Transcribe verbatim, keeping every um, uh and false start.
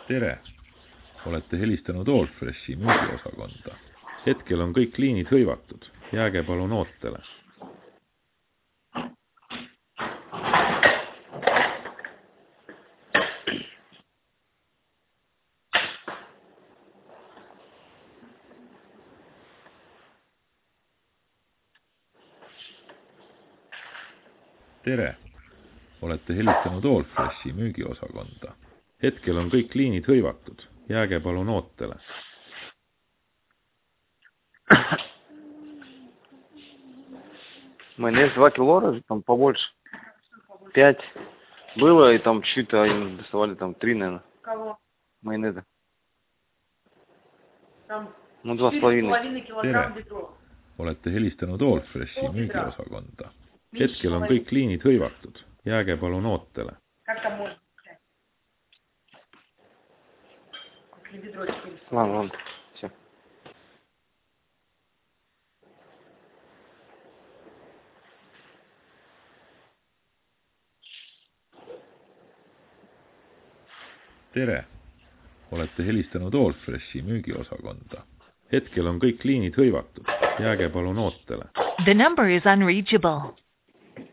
Tere! Olete helistanud Allfreshi müügiosakonda. Hetkel on kõik liinid hõivatud. Jääge palun ootele. Tere! Olete helistanud Allfreshi müügiosakonda. Hetkel on kõik liinid hõivatud. Jääge palun ootele. Майонез два кило, там побольше. Пять. Было, и там чуть-то они доставали, там три, наверное. Кого? Майонеза. Там ну, два с половиной килограмм бедро. Olete helistanud Allfreshi müügiosakonda. Hetkel on kõik liinid hõivatud. Jääge palun ootele. Как там можно? Бедро четыре. Ладно, ладно. Все. Tere! Olete helistanud Allfreshi müügiosakonda. Hetkel on kõik liinid hõivatud. Jääge palun ootele. The number is unreachable.